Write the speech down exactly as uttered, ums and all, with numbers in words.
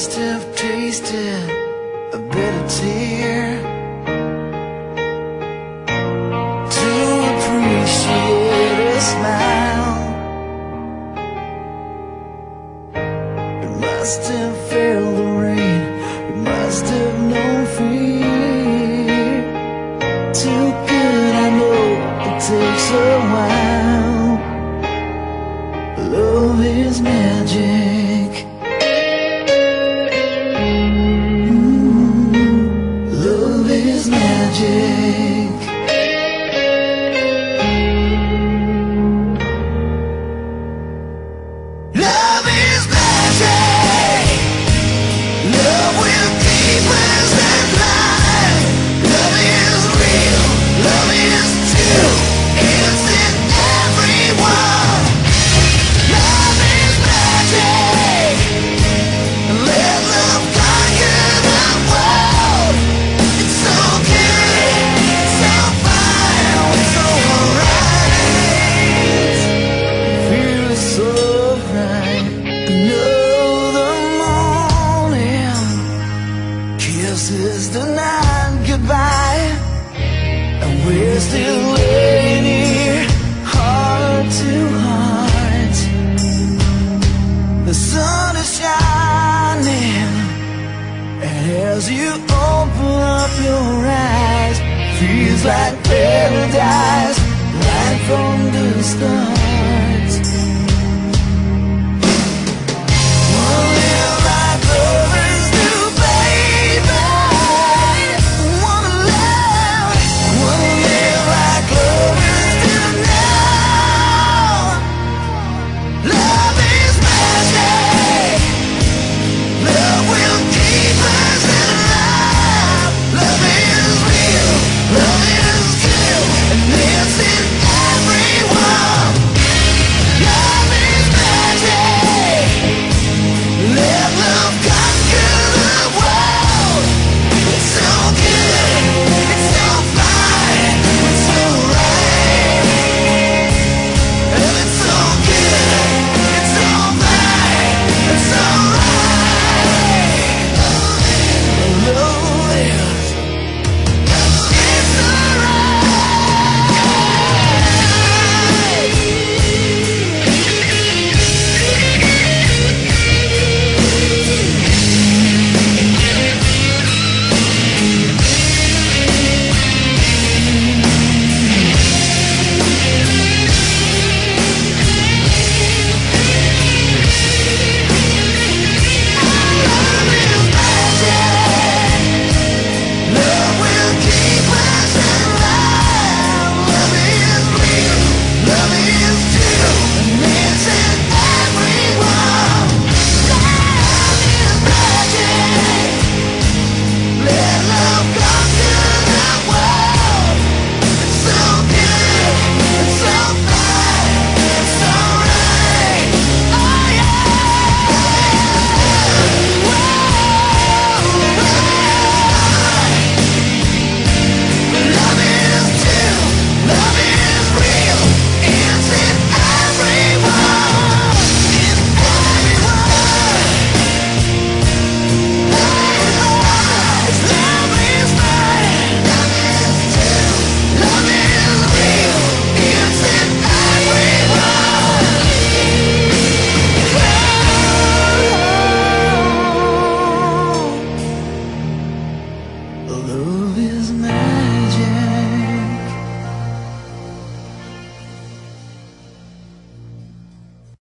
must have tasted a bitter tear to appreciate a smile. It must have felt the rain, it must have known fear. Too good, I know it takes a while. Love is magic. Mm, love is magic. Love is magic. Love will keep us alive. Love is real. Love is true. It's in everyone. Love is magic. Let love conquer the world. It's so good, so fine, so right. Feel so right. Know the morning kisses the night goodbye, and we're still laying here, heart to heart. The sun is shining, and as you open up your eyes, feels like paradise right from the start.